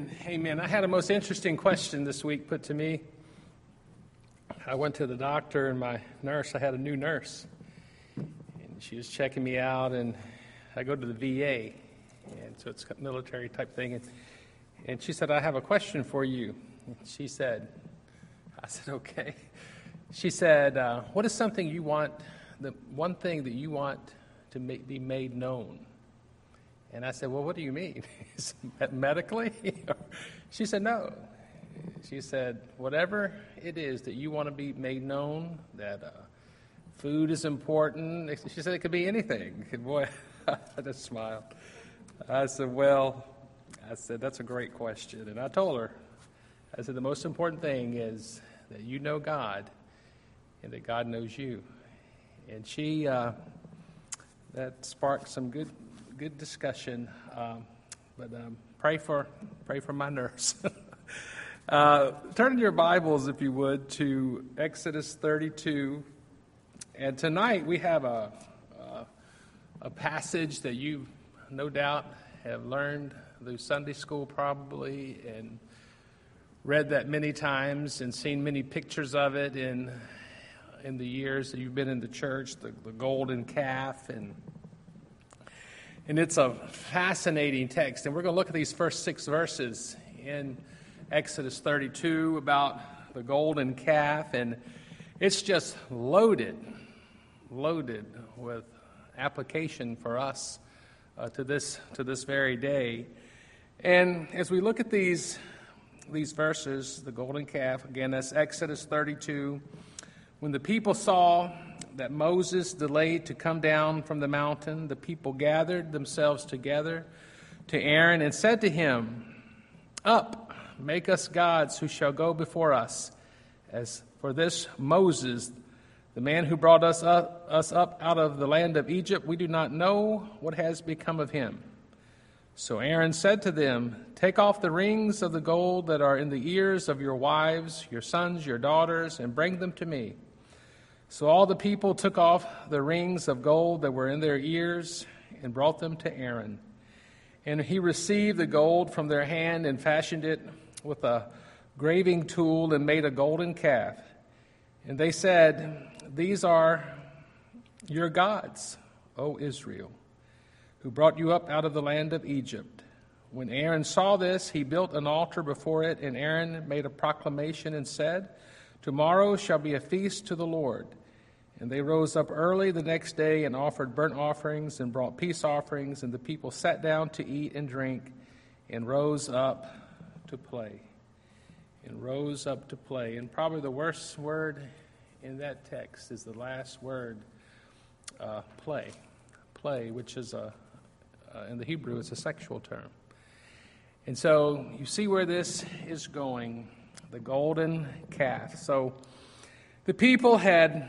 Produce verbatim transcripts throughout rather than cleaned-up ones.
Amen. Amen. I had a most interesting question this week put to me. I went to the doctor and my nurse, I had a new nurse, and she was checking me out, and I go to the V A, and so it's a military type thing, and, and she said, I have a question for you. And she said, I said, okay. She said, uh, what is something you want, the one thing that you want to make, be made known? And I said, well, what do you mean? Medically? She said, no. She said, whatever it is that you want to be made known, that uh, food is important. She said it could be anything. Boy, I just smiled. I said, well, I said, that's a great question. And I told her, I said, the most important thing is that you know God and that God knows you. And she, uh, that sparked some good good discussion. Um, but um, pray for pray for my nurse. uh, turn in your Bibles, if you would, to Exodus thirty-two. And tonight we have a, a, a passage that you no doubt have learned through Sunday school probably, and read that many times and seen many pictures of it in in the years that you've been in the church, the, the golden calf. And and it's a fascinating text. And we're going to look at these first six verses in Exodus thirty-two about the golden calf. And it's just loaded, loaded with application for us uh, to this to this very day. And as we look at these these verses, the golden calf, again, that's Exodus thirty-two. When the people saw that Moses delayed to come down from the mountain, the people gathered themselves together to Aaron and said to him, up, make us gods who shall go before us. As for this Moses, the man who brought us up, us up out of the land of Egypt, we do not know what has become of him. So Aaron said to them, take off the rings of the gold that are in the ears of your wives, your sons, your daughters, and bring them to me. So all the people took off the rings of gold that were in their ears and brought them to Aaron. And he received the gold from their hand and fashioned it with a graving tool and made a golden calf. And they said, these are your gods, O Israel, who brought you up out of the land of Egypt. When Aaron saw this, he built an altar before it, and Aaron made a proclamation and said, tomorrow shall be a feast to the Lord. And they rose up early the next day and offered burnt offerings and brought peace offerings, and the people sat down to eat and drink and rose up to play. And rose up to play. And probably the worst word in that text is the last word, uh, play. Play, which is a Uh, in the Hebrew, it's a sexual term. And so you see where this is going, the golden calf. So the people had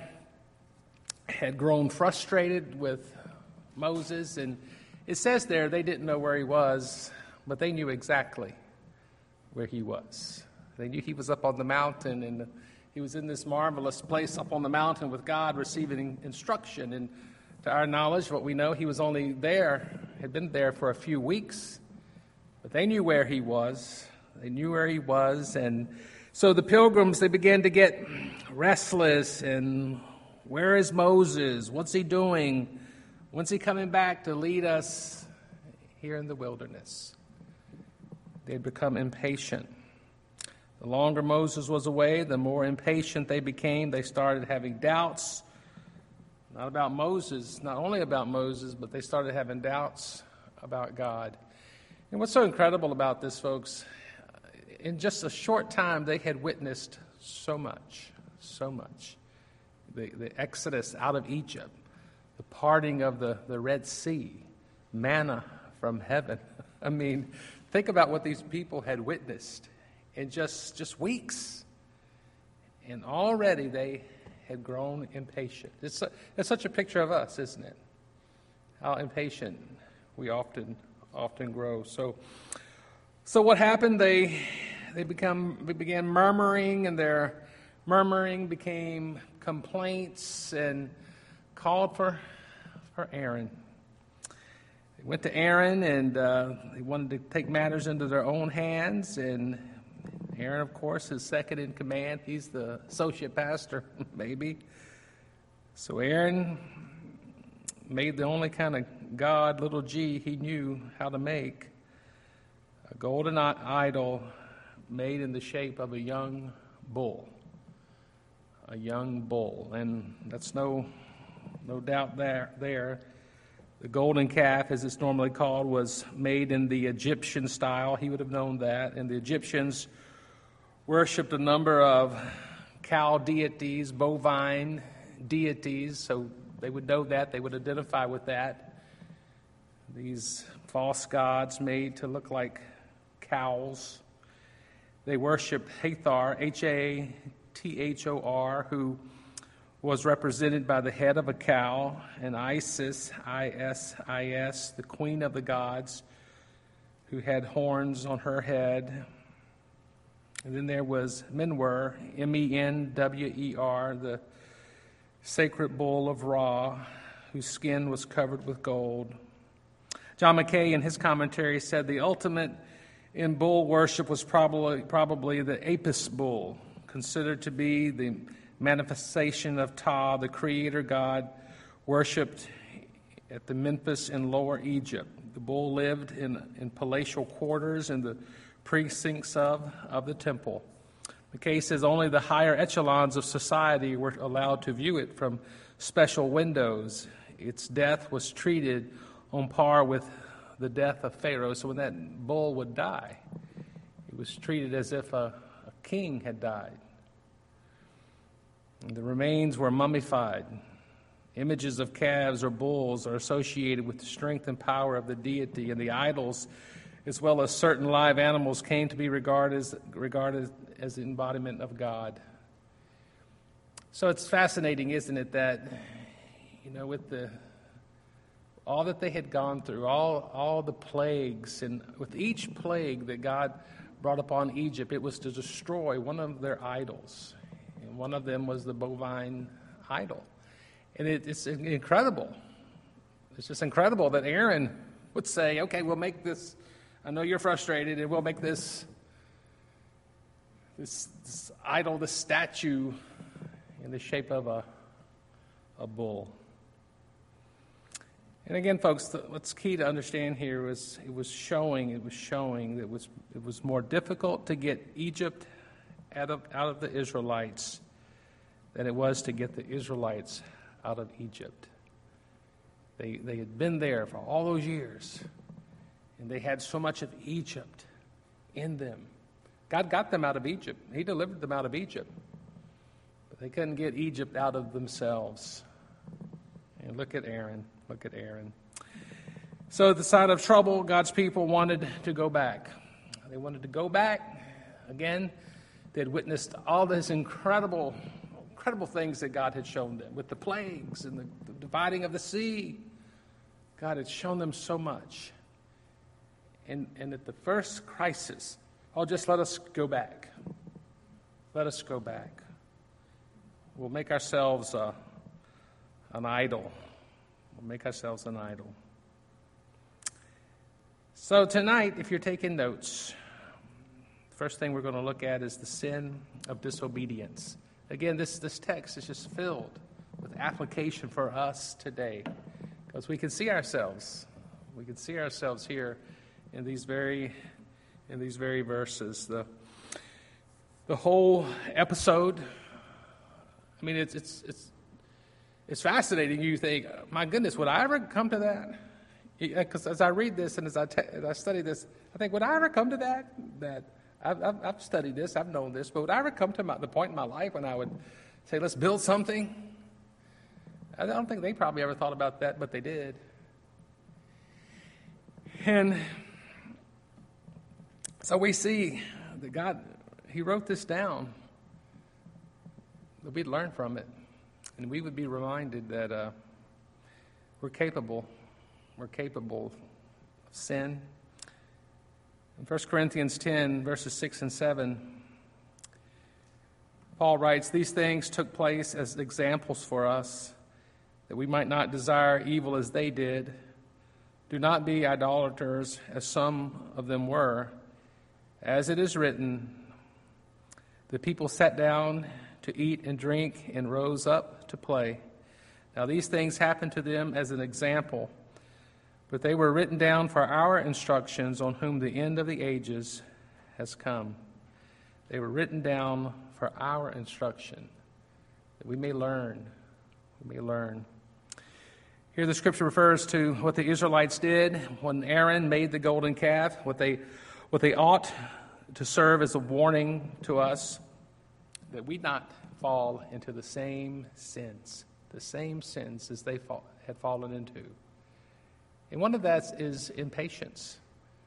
had grown frustrated with Moses, and it says there they didn't know where he was, but they knew exactly where he was. They knew he was up on the mountain, and he was in this marvelous place up on the mountain with God, receiving instruction. And to our knowledge, what we know, he was only there, had been there for a few weeks, but they knew where he was. They knew where he was, and so the pilgrims, they began to get restless, and where is Moses? What's he doing? When's he coming back to lead us here in the wilderness? They'd become impatient. The longer Moses was away, the more impatient they became. They started having doubts. Not about Moses, not only about Moses, but they started having doubts about God. And what's so incredible about this, folks, in just a short time, they had witnessed so much, so much. The, the exodus out of Egypt, the parting of the, the Red Sea, manna from heaven. I mean, think about what these people had witnessed in just, just weeks. And already they had grown impatient. It's, a, it's such a picture of us, isn't it? How impatient we often often grow. So, so what happened? They they become they began murmuring, and their murmuring became complaints and called for for Aaron. went to Aaron, and uh, they wanted to take matters into their own hands. And Aaron, of course, is second in command. He's the associate pastor, maybe. So Aaron made the only kind of god, little g, he knew how to make, a golden idol made in the shape of a young bull. A young bull. And that's no no doubt there. there. The golden calf, as it's normally called, was made in the Egyptian style. He would have known that. And the Egyptians worshipped a number of cow deities, bovine deities, so they would know that. They would identify with that. These false gods made to look like cows. They worshipped Hathor, H A T H O R, who was represented by the head of a cow, and Isis, I S I S, the queen of the gods, who had horns on her head. And then there was Menwer, M E N W E R, the sacred bull of Ra, whose skin was covered with gold. John Mackay, in his commentary, said the ultimate in bull worship was probably, probably the Apis bull, considered to be the manifestation of Ptah, the creator god, worshipped at the Memphis in Lower Egypt. The bull lived in, in palatial quarters in the precincts of, of the temple. McKay says only the higher echelons of society were allowed to view it from special windows. Its death was treated on par with the death of Pharaoh. So when that bull would die, it was treated as if a, a king had died. And the remains were mummified. Images of calves or bulls are associated with the strength and power of the deity, and the idols, as well as certain live animals, came to be regarded as, regarded as the embodiment of God. So it's fascinating, isn't it, that, you know, with the all that they had gone through, all, all the plagues, and with each plague that God brought upon Egypt, it was to destroy one of their idols. And one of them was the bovine idol. And it, it's incredible. It's just incredible that Aaron would say, okay, we'll make this, I know you're frustrated, and we'll make this, this, this idol, this statue in the shape of a, a bull. And again, folks, the, what's key to understand here was it was showing, it was showing that it was, it was more difficult to get Egypt out of, out of the Israelites than it was to get the Israelites out of Egypt. They, they had been there for all those years, and they had so much of Egypt in them. God got them out of Egypt. He delivered them out of Egypt. But they couldn't get Egypt out of themselves. And look at Aaron. Look at Aaron. So at the side of trouble, God's people wanted to go back. They wanted to go back. Again, they had witnessed all these incredible, incredible things that God had shown them with the plagues and the, the dividing of the sea. God had shown them so much. And, and at the first crisis, oh, just let us go back. Let us go back. We'll make ourselves uh, an idol. We'll make ourselves an idol. So tonight, if you're taking notes, the first thing we're going to look at is the sin of disobedience. Again, this, this text is just filled with application for us today, because we can see ourselves. We can see ourselves here in these very, in these very verses. The, the whole episode, I mean, it's it's it's it's fascinating. You think, my goodness, would I ever come to that? Because as I read this and as I, te- as I study this, I think, would I ever come to that? That I've, I've, I've studied this, I've known this, but would I ever come to my, the point in my life when I would say, let's build something? I don't think they probably ever thought about that, but they did. And so we see that God, He wrote this down, that we'd learn from it, and we would be reminded that uh, we're capable, we're capable of sin. In First Corinthians ten, verses six and seven, Paul writes, "These things took place as examples for us, that we might not desire evil as they did. Do not be idolaters, as some of them were. As it is written, the people sat down to eat and drink and rose up to play. Now these things happened to them as an example, but they were written down for our instructions, on whom the end of the ages has come. They were written down for our instruction, that we may learn, we may learn. Here the scripture refers to what the Israelites did when Aaron made the golden calf, what they, what they ought to serve as a warning to us, that we not fall into the same sins, the same sins as they fall, had fallen into. And one of that is impatience,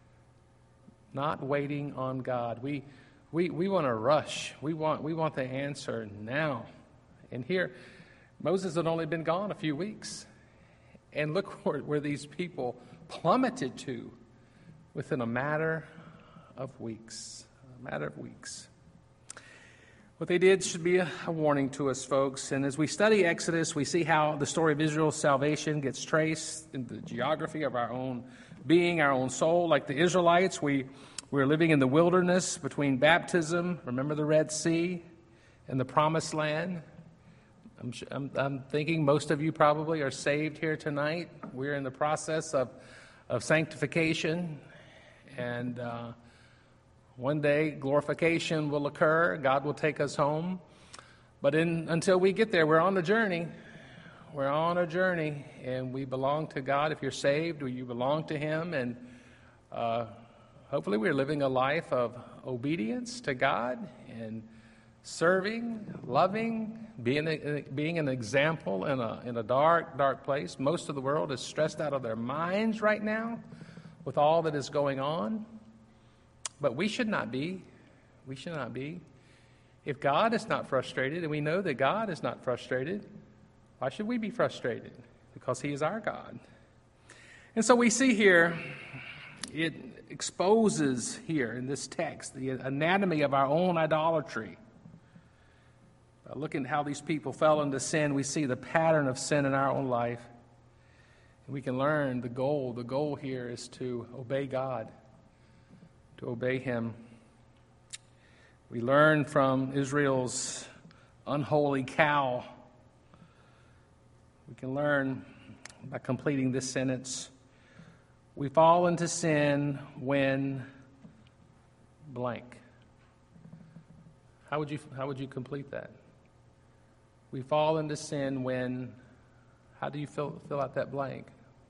not waiting on God. We we we want to rush. We want we want the answer now. And here, Moses had only been gone a few weeks, and look where, where these people plummeted to within a matter of weeks. A matter of weeks. What they did should be a, a warning to us, folks. And as we study Exodus, we see how the story of Israel's salvation gets traced in the geography of our own being, our own soul. Like the Israelites, we, we're living in the wilderness between baptism, remember the Red Sea, and the Promised Land. I'm, I'm, I'm thinking most of you probably are saved here tonight. We're in the process of, of sanctification, and uh, one day, glorification will occur. God will take us home. But in, until we get there, we're on a journey. We're on a journey, and we belong to God. If you're saved, you belong to Him. And uh, hopefully we're living a life of obedience to God and serving, loving, being, a, being an example in a, in a dark, dark place. Most of the world is stressed out of their minds right now with all that is going on. But we should not be. We should not be. If God is not frustrated, and we know that God is not frustrated, why should we be frustrated? Because He is our God. And so we see here, it exposes here in this text the anatomy of our own idolatry. By looking at how these people fell into sin, we see the pattern of sin in our own life. And we can learn the goal. The goal here is to obey God. To obey Him. We learn from Israel's unholy cow. We can learn by completing this sentence. We fall into sin when blank. How would you how would you complete that? We fall into sin when, how do you fill fill out that blank?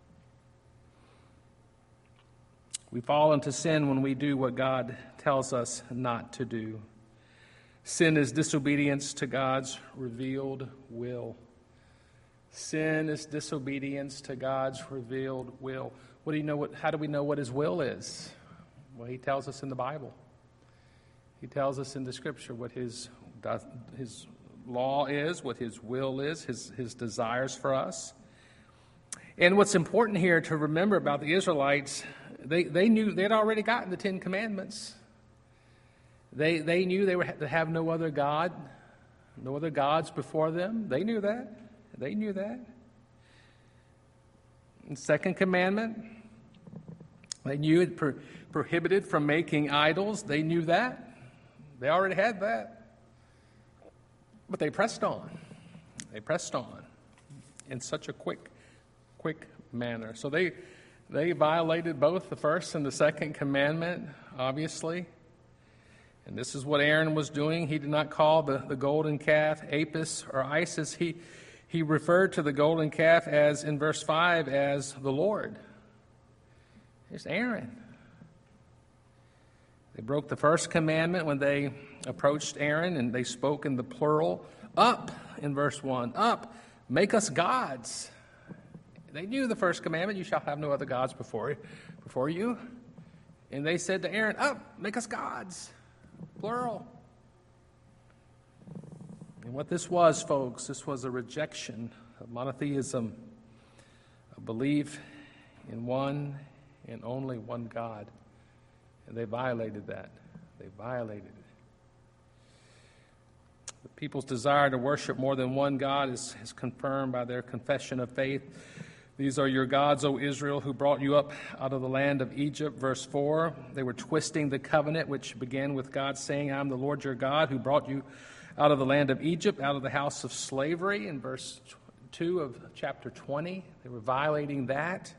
We fall into sin when we do what God tells us not to do. Sin is disobedience to God's revealed will. Sin is disobedience to God's revealed will. What do you know? What? How do we know what His will is? Well, He tells us in the Bible. He tells us in the Scripture what His His law is, what His will is, His His desires for us. And what's important here to remember about the Israelites, they, they knew they had already gotten the Ten Commandments. They they knew they were to have no other God, no other gods before them. They knew that. They knew that. And second commandment, they knew it pro- prohibited from making idols. They knew that. They already had that. But they pressed on. They pressed on in such a quick, quick manner. So they they violated both the first and the second commandment, obviously. And this is what Aaron was doing. He did not call the, the golden calf Apis or Isis. He He referred to the golden calf as, in verse five, as the Lord. It's Aaron. They broke the first commandment when they approached Aaron, and they spoke in the plural. Up, in verse one. Up, make us gods. They knew the first commandment, you shall have no other gods before, before you. And they said to Aaron, up, make us gods. Plural. And what this was, folks, this was a rejection of monotheism, a belief in one and only one God. And they violated that. They violated it. The people's desire to worship more than one God is, is confirmed by their confession of faith These are your gods, O Israel, who brought you up out of the land of Egypt. Verse four, they were twisting the covenant, which began with God saying, I am the Lord your God, who brought you out of the land of Egypt, out of the house of slavery. In verse two of chapter twenty, they were violating that.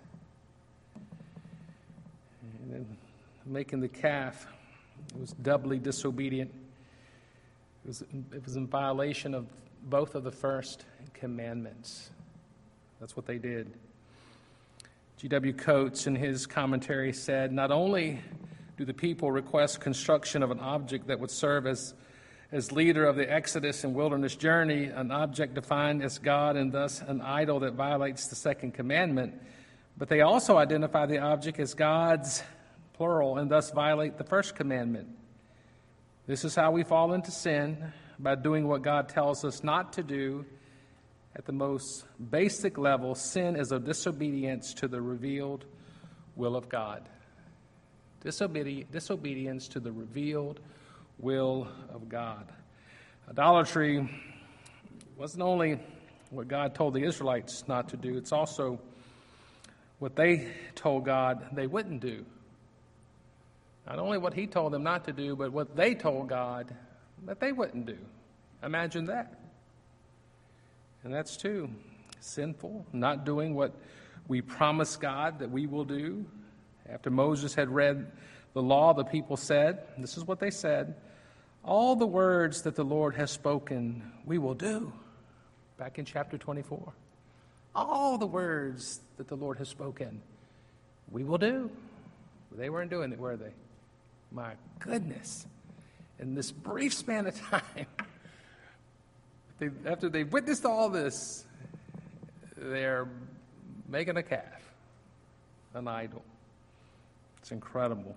And then making the calf, it was doubly disobedient. It was, it was in violation of both of the first commandments. That's what they did. G W Coates, in his commentary, said, not only do the people request construction of an object that would serve as, as leader of the Exodus and wilderness journey, an object defined as God and thus an idol that violates the second commandment, but they also identify the object as God's, plural, and thus violate the first commandment. This is how we fall into sin, by doing what God tells us not to do. At the most basic level, sin is a disobedience to the revealed will of God. Disobedi- disobedience to the revealed will of God. Idolatry wasn't only what God told the Israelites not to do, it's also what they told God they wouldn't do. Not only what he told them not to do, but what they told God that they wouldn't do. Imagine that. And that's too sinful, not doing what we promise God that we will do. After Moses had read the law, the people said, this is what they said, all the words that the Lord has spoken, we will do. Back in chapter twenty-four. All the words that the Lord has spoken, we will do. They weren't doing it, were they? My goodness. In this brief span of time, They, after they've witnessed all this, they're making a calf, an idol. It's incredible.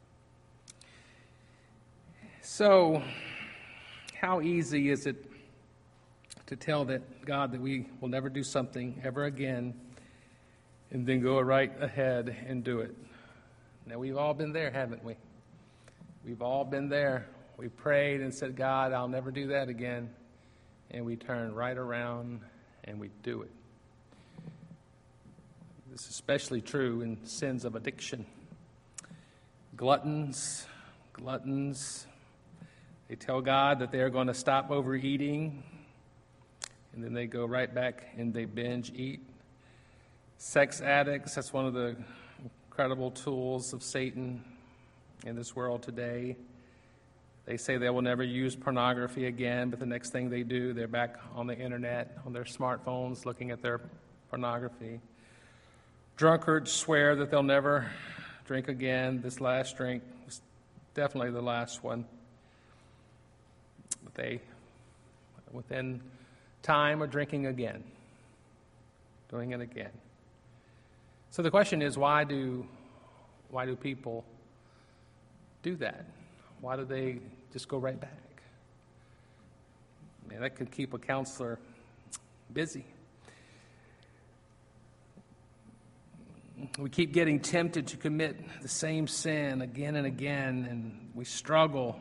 So, how easy is it to tell that God that we will never do something ever again and then go right ahead and do it? Now, we've all been there, haven't we? We've all been there. We prayed and said, God, I'll never do that again. And we turn right around and we do it. This is especially true in sins of addiction. Gluttons, gluttons, they tell God that they are going to stop overeating, and then they go right back and they binge eat. Sex addicts, that's one of the incredible tools of Satan in this world today. They say they will never use pornography again, but the next thing they do, they're back on the internet, on their smartphones, looking at their pornography. Drunkards swear that they'll never drink again. This last drink was definitely the last one. But they, within time, are drinking again, doing it again. So the question is, why do, why do people do that? Why do they just go right back? Man, that could keep a counselor busy. We keep getting tempted to commit the same sin again and again, and we struggle.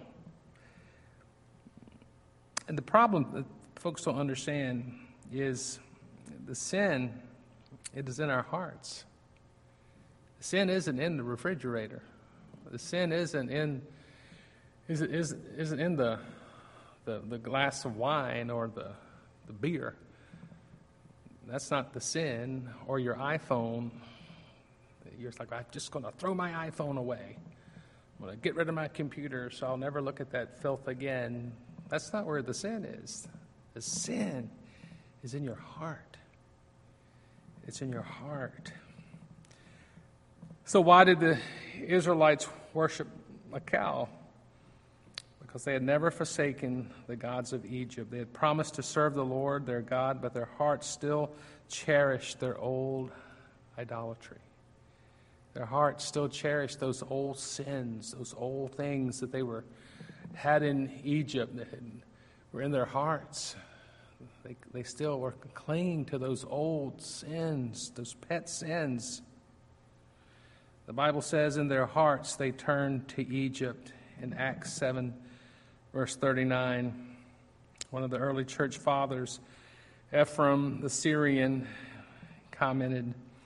And the problem that folks don't understand is the sin, it is in our hearts. The sin isn't in the refrigerator. The sin isn't in isn't, isn't in the, the the glass of wine or the, the beer. That's not the sin. Or your iPhone. You're like, I'm just going to throw my iPhone away. I'm going to get rid of my computer so I'll never look at that filth again. That's not where the sin is. The sin is in your heart. It's in your heart. So why did the Israelites worship a cow? Because they had never forsaken the gods of Egypt. They had promised to serve the Lord, their God, but their hearts still cherished their old idolatry. Their hearts still cherished those old sins, those old things that they were had in Egypt that had, were in their hearts. They, they still were clinging to those old sins, those pet sins. The Bible says in their hearts they turned to Egypt. In Acts seven, verse thirty-nine, one of the early church fathers, Ephraim the Syrian, commented,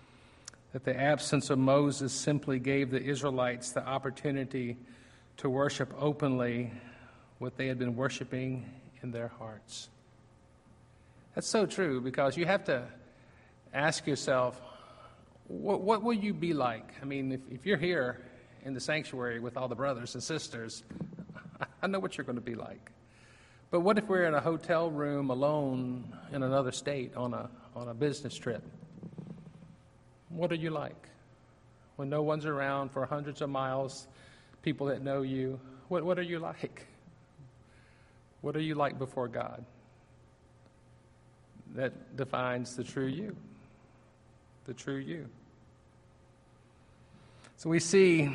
that the absence of Moses simply gave the Israelites the opportunity to worship openly what they had been worshiping in their hearts. That's so true, because you have to ask yourself, what, what will you be like? I mean, if, if you're here in the sanctuary with all the brothers and sisters, I know what you're going to be like. But what if we're in a hotel room alone in another state on a on a business trip? What are you like? When no one's around for hundreds of miles, people that know you, what, what are you like? What are you like before God? That defines the true you. The true you. So we see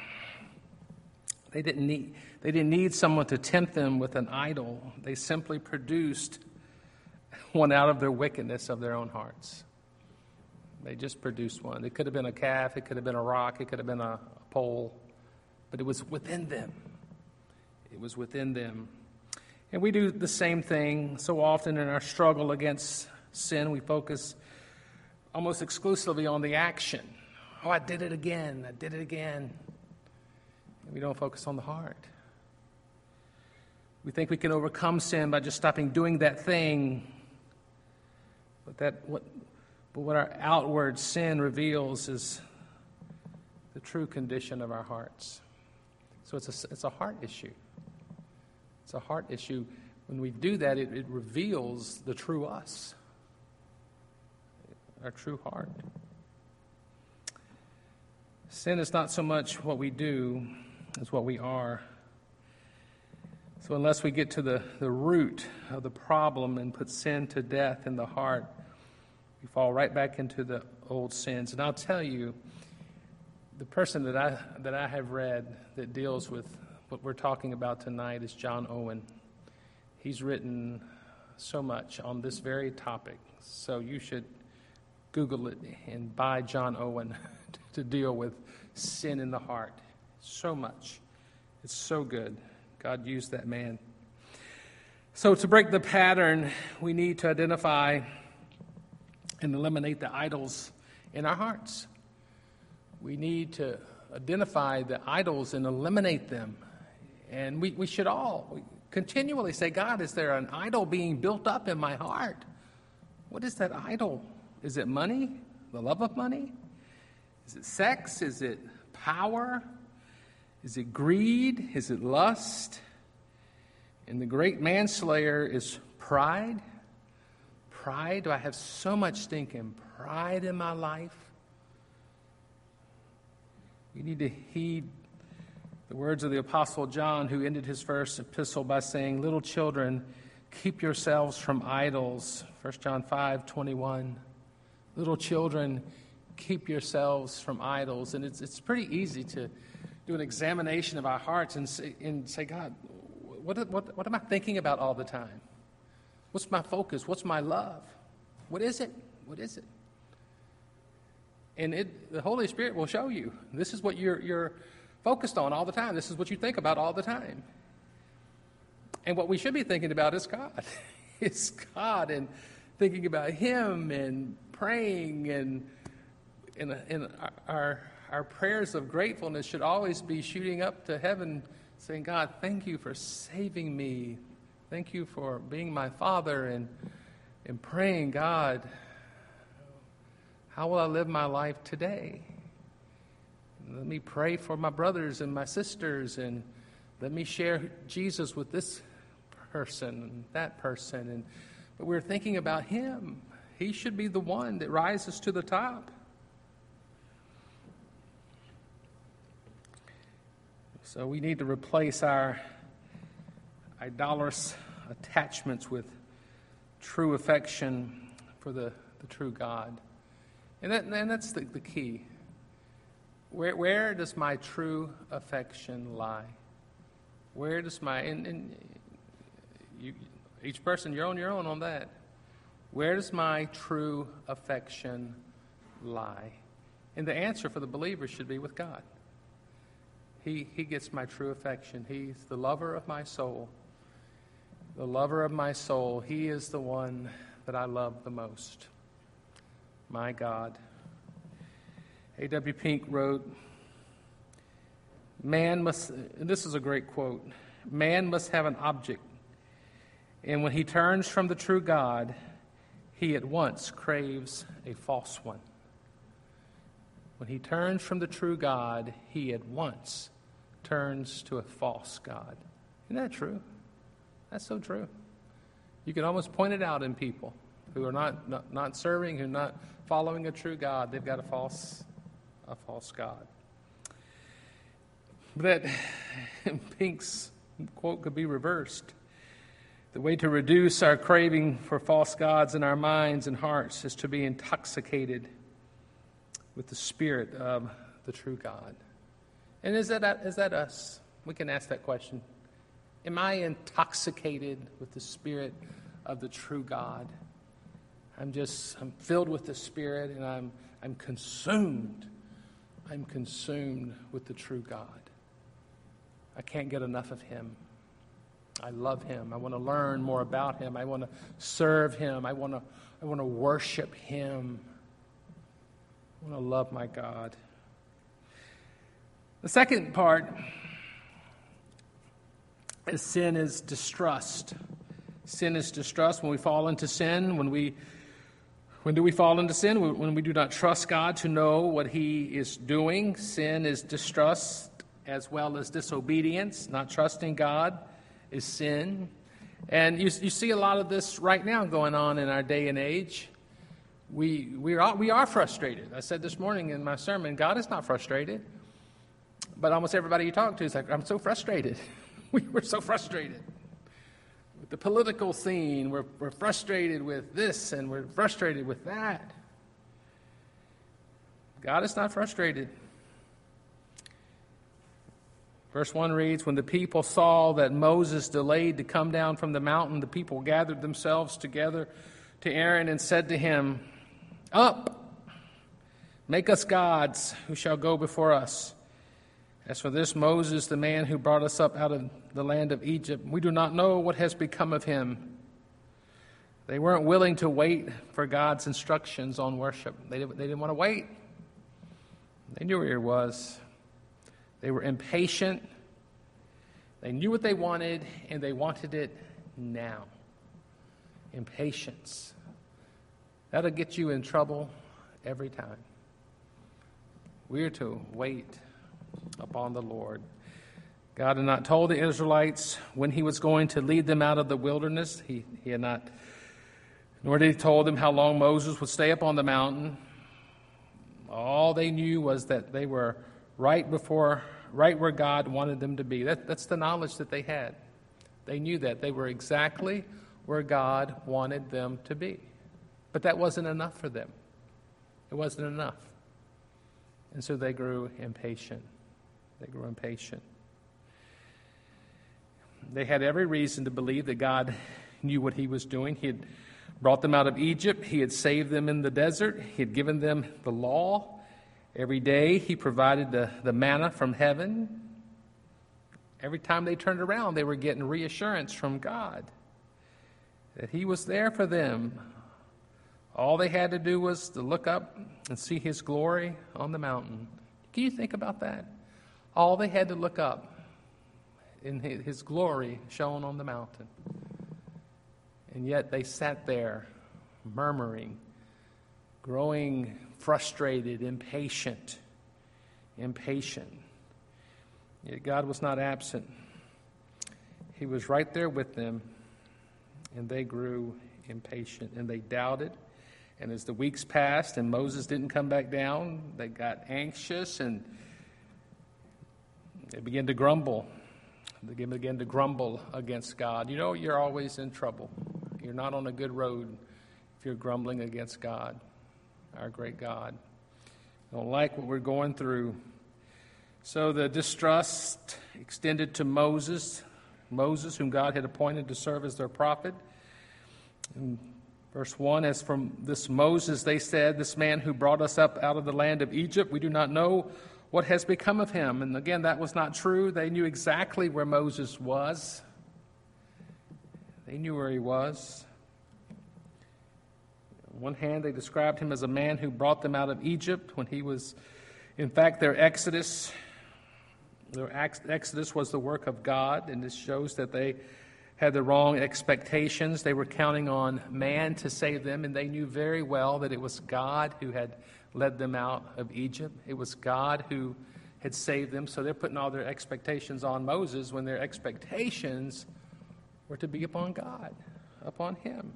they didn't need they didn't need someone to tempt them with an idol. They simply produced one out of their wickedness of their own hearts. They just produced one. It could have been a calf, it could have been a rock, it could have been a, a pole, but it was within them. It was within them. And we do the same thing so often in our struggle against sin. We focus almost exclusively on the action. Oh, I did it again. I did it again. And we don't focus on the heart. We think we can overcome sin by just stopping doing that thing. But that what but what our outward sin reveals is the true condition of our hearts. So it's a, it's a heart issue. It's a heart issue. When we do that, it, it reveals the true us, our true heart. Sin is not so much what we do as what we are. So unless we get to the, the root of the problem and put sin to death in the heart, we fall right back into the old sins. And I'll tell you, the person that I that I have read that deals with what we're talking about tonight is John Owen. He's written so much on this very topic. So you should Google it and buy John Owen to deal with sin in the heart. So much. It's so good. God used that man. So to break the pattern, we need to identify and eliminate the idols in our hearts. We need to identify the idols and eliminate them. And we, we should all continually say, God, is there an idol being built up in my heart? What is that idol? Is it money? The love of money? Is it sex? Is it power? Is it greed? Is it lust? And the great manslayer is pride. Pride? Do I have so much stinking pride in my life? We need to heed the words of the Apostle John, who ended his first epistle by saying, little children, keep yourselves from idols. First John five twenty-one. Little children, keep yourselves from idols. And it's it's pretty easy to do an examination of our hearts and say, and say God, what, what, what am I thinking about all the time? What's my focus? What's my love? What is it? What is it? And it, the Holy Spirit will show you. This is what you're, you're focused on all the time. This is what you think about all the time. And what we should be thinking about is God. It's God, and thinking about Him and praying, and in, in our our prayers of gratefulness should always be shooting up to heaven, saying, God, thank you for saving me. Thank you for being my Father, and and praying, God, how will I live my life today? Let me pray for my brothers and my sisters, and let me share Jesus with this person and that person. And but we're thinking about Him. He should be the one that rises to the top. So we need to replace our idolatrous attachments with true affection for the, the true God. And, that, and that's the, the key. Where, where does my true affection lie? Where does my, and, and you, each person, you're on your own on that. Where does my true affection lie? And the answer for the believer should be with God. He, he gets my true affection. He's the lover of my soul. The lover of my soul. He is the one that I love the most. My God. A W Pink wrote, man must, and this is a great quote, man must have an object, and when he turns from the true God, he at once craves a false one. When he turns from the true God, he at once turns to a false God. Isn't that true? That's so true. You can almost point it out in people who are not, not, not serving, who are not following a true God. They've got a false, a false God. But Pink's quote could be reversed. The way to reduce our craving for false gods in our minds and hearts is to be intoxicated with the Spirit of the true God. And is that, is that us? We can ask that question. Am I intoxicated with the Spirit of the true God? I'm just, I'm filled with the Spirit, and I'm, I'm consumed. I'm consumed with the true God. I can't get enough of Him. I love Him. I want to learn more about Him. I want to serve Him. I want to, I want to worship Him. I want to love my God. The second part is sin is distrust. Sin is distrust. When we fall into sin, when we when do we fall into sin? When we do not trust God to know what He is doing. Sin is distrust as well as disobedience. Not trusting God is sin. And you, you see a lot of this right now going on in our day and age. We we are we are frustrated. I said this morning in my sermon, God is not frustrated. But almost everybody you talk to is like, I'm so frustrated. we were so frustrated with the political scene. We're we're frustrated with this and we're frustrated with that. God is not frustrated. Verse one reads, when the people saw that Moses delayed to come down from the mountain, the people gathered themselves together to Aaron and said to him, up, make us gods who shall go before us. As for this Moses, the man who brought us up out of the land of Egypt, we do not know what has become of him. They weren't willing to wait for God's instructions on worship. They didn't, they didn't want to wait. They knew where he was. They were impatient. They knew what they wanted, and they wanted it now. Impatience. That'll get you in trouble every time. We're to wait upon the Lord. God had not told the Israelites when He was going to lead them out of the wilderness. He, he had not, nor did He told them how long Moses would stay up on the mountain. All they knew was that they were right before, right where God wanted them to be. That, that's the knowledge that they had. They knew that. They were exactly where God wanted them to be. But that wasn't enough for them. It wasn't enough. And so they grew impatient. They grew impatient. They had every reason to believe that God knew what He was doing. He had brought them out of Egypt. He had saved them in the desert. He had given them the law. Every day He provided the, the manna from heaven. Every time they turned around, they were getting reassurance from God that He was there for them. All they had to do was to look up and see His glory on the mountain. Can you think about that? All they had to look up in His glory shone on the mountain. And yet they sat there murmuring, growing frustrated, impatient, impatient. Yet God was not absent. He was right there with them, and they grew impatient, and they doubted. And as the weeks passed and Moses didn't come back down, they got anxious and they began to grumble. They began to grumble against God. You know, you're always in trouble. You're not on a good road if you're grumbling against God, our great God. Don't like what we're going through. So the distrust extended to Moses, Moses, whom God had appointed to serve as their prophet. And verse one, as from this Moses, they said, this man who brought us up out of the land of Egypt, we do not know what has become of him. And again, that was not true. They knew exactly where Moses was. They knew where he was. On one hand, they described him as a man who brought them out of Egypt when he was In fact, their exodus, their exodus was the work of God, and this shows that they had the wrong expectations. They were counting on man to save them, and they knew very well that it was God who had led them out of Egypt. It was God who had saved them, so they're putting all their expectations on Moses when their expectations were to be upon God, upon him.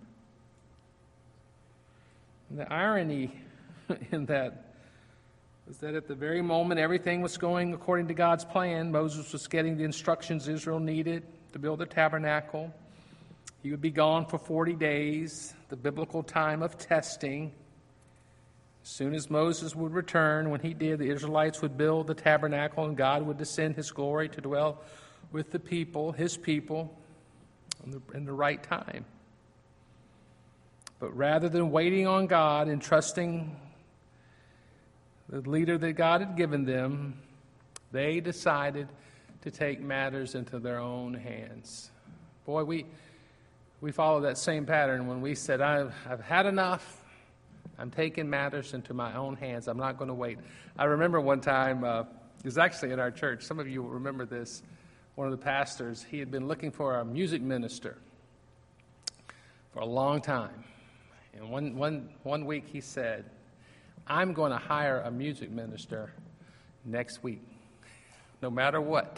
And the irony in that was that at the very moment everything was going according to God's plan, Moses was getting the instructions Israel needed to build the tabernacle. He would be gone for forty days, the biblical time of testing. As soon as Moses would return, when he did, the Israelites would build the tabernacle, and God would descend his glory to dwell with the people, his people, in the, in the right time. But rather than waiting on God and trusting the leader that God had given them, they decided to take matters into their own hands. Boy, we we follow that same pattern when we said, I've, I've had enough. I'm taking matters into my own hands. I'm not going to wait. I remember one time, uh, it was actually in our church. Some of you will remember this. One of the pastors, he had been looking for a music minister for a long time. And one, one, one week he said, I'm going to hire a music minister next week, no matter what.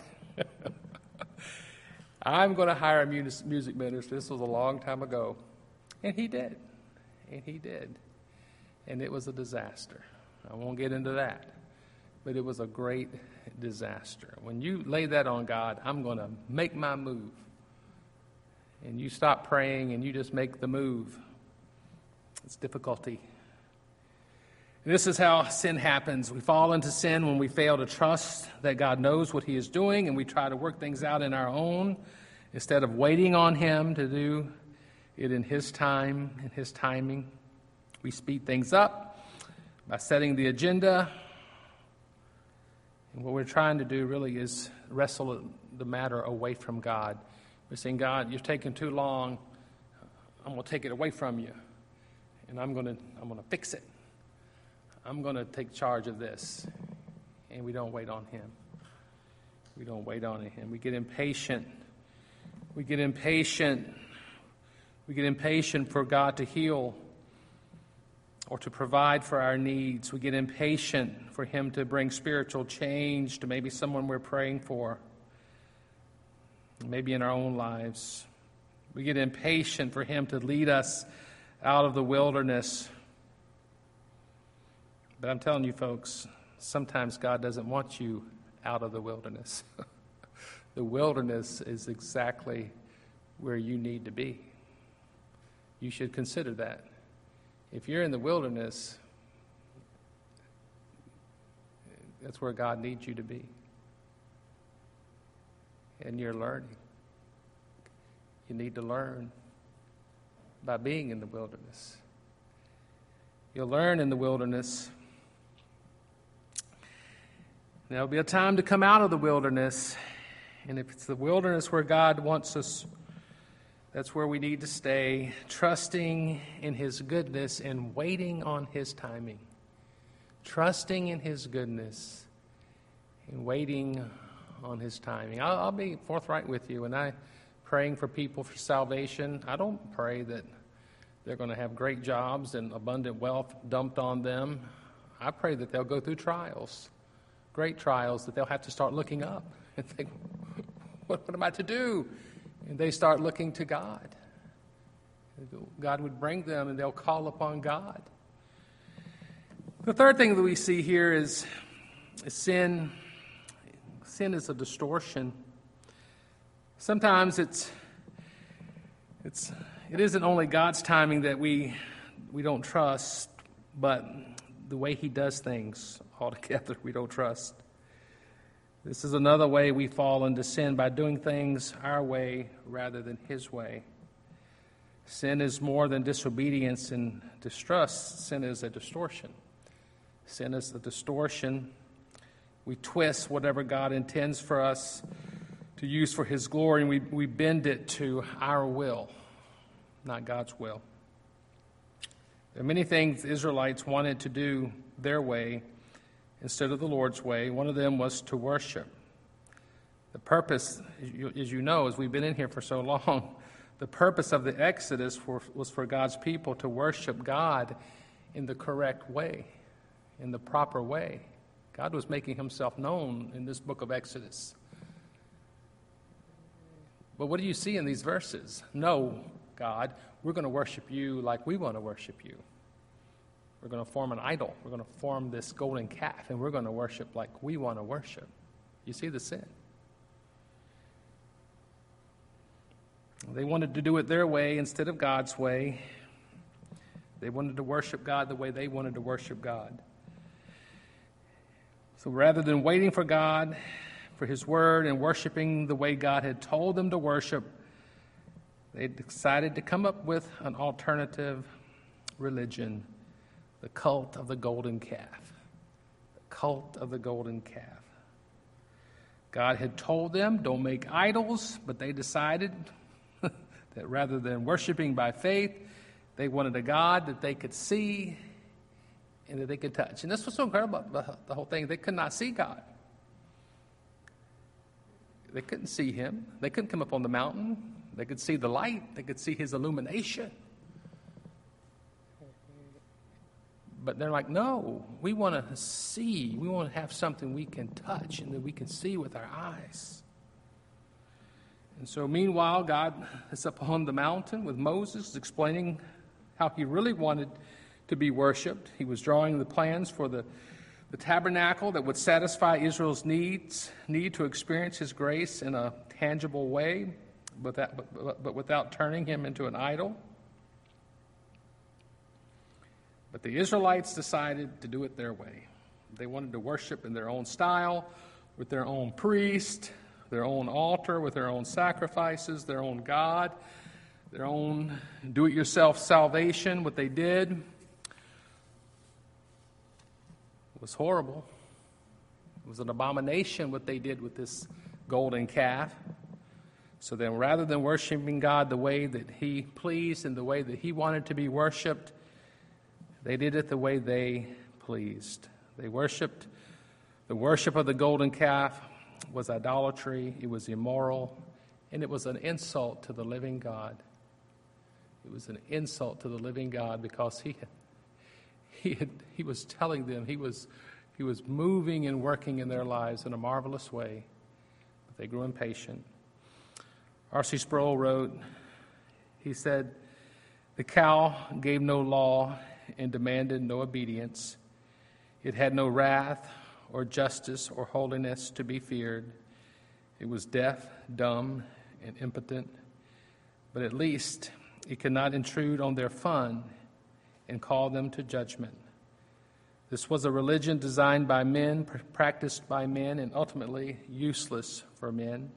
I'm going to hire a music minister. This was a long time ago. And he did. And he did. And it was a disaster. I won't get into that. But it was a great disaster. When you lay that on God, I'm going to make my move. And you stop praying and you just make the move. It's difficulty. And this is how sin happens. We fall into sin when we fail to trust that God knows what he is doing, and we try to work things out in our own instead of waiting on him to do it in his time, in his timing. We speed things up by setting the agenda. And what we're trying to do really is wrestle the matter away from God. We're saying, God, you're taking too long. I'm going to take it away from you. And I'm going to I'm going to fix it. I'm going to take charge of this. And we don't wait on him. We don't wait on him. We get impatient. We get impatient. We get impatient for God to heal or to provide for our needs. We get impatient for him to bring spiritual change to maybe someone we're praying for, maybe in our own lives. We get impatient for him to lead us out of the wilderness. But I'm telling you, folks, sometimes God doesn't want you out of the wilderness. The wilderness is exactly where you need to be. You should consider that. If you're in the wilderness, that's where God needs you to be. And you're learning. You need to learn by being in the wilderness. You'll learn in the wilderness. There'll be a time to come out of the wilderness. And if it's the wilderness where God wants us, that's where we need to stay, trusting in his goodness and waiting on his timing. Trusting in his goodness and waiting on his timing. I'll, I'll be forthright with you. When I'm praying for people for salvation, I don't pray that they're going to have great jobs and abundant wealth dumped on them. I pray that they'll go through trials, great trials, that they'll have to start looking up and think, what, what am I to do? And they start looking to God. God would bring them and they'll call upon God. The third thing that we see here is, is sin. Sin is a distortion. Sometimes it's it's it isn't only God's timing that we we don't trust, but the way he does things altogether we don't trust. This is another way we fall into sin, by doing things our way rather than his way. Sin is more than disobedience and distrust. Sin is a distortion. Sin is a distortion. We twist whatever God intends for us to use for his glory, and we, we bend it to our will, not God's will. There are many things the Israelites wanted to do their way, instead of the Lord's way. One of them was to worship. The purpose, as you know, as we've been in here for so long, the purpose of the Exodus for, was for God's people to worship God in the correct way, in the proper way. God was making himself known in this book of Exodus. But what do you see in these verses? No, God, we're going to worship you like we want to worship you. We're going to form an idol. We're going to form this golden calf, and we're going to worship like we want to worship. You see the sin? They wanted to do it their way instead of God's way. They wanted to worship God the way they wanted to worship God. So rather than waiting for God, for his word, and worshiping the way God had told them to worship, they decided to come up with an alternative religion, the cult of the golden calf. The cult of the golden calf. God had told them, don't make idols, but they decided that rather than worshiping by faith, they wanted a God that they could see and that they could touch. And this was so incredible about the whole thing. They could not see God. They couldn't see him. They couldn't come up on the mountain. They could see the light. They could see his illumination. But they're like, no, we want to see. We want to have something we can touch and that we can see with our eyes. And so meanwhile, God is up on the mountain with Moses explaining how he really wanted to be worshiped. He was drawing the plans for the, the tabernacle that would satisfy Israel's needs, need to experience his grace in a tangible way, but, that, but, but without turning him into an idol. But the Israelites decided to do it their way. They wanted to worship in their own style, with their own priest, their own altar, with their own sacrifices, their own God, their own do-it-yourself salvation. What they did was horrible. It was an abomination what they did with this golden calf. So then rather than worshiping God the way that he pleased and the way that he wanted to be worshiped, they did it the way they pleased. They worshiped. The worship of the golden calf was idolatry, it was immoral, and it was an insult to the living God. It was an insult to the living God because he had, he had, he was telling them, he was, he was moving and working in their lives in a marvelous way, but they grew impatient. R C Sproul wrote, he said, the cow gave no law and demanded no obedience. It had no wrath or justice or holiness to be feared. It was deaf, dumb, and impotent, but at least it could not intrude on their fun and call them to judgment. This was a religion designed by men, pr- practiced by men, and ultimately useless for men.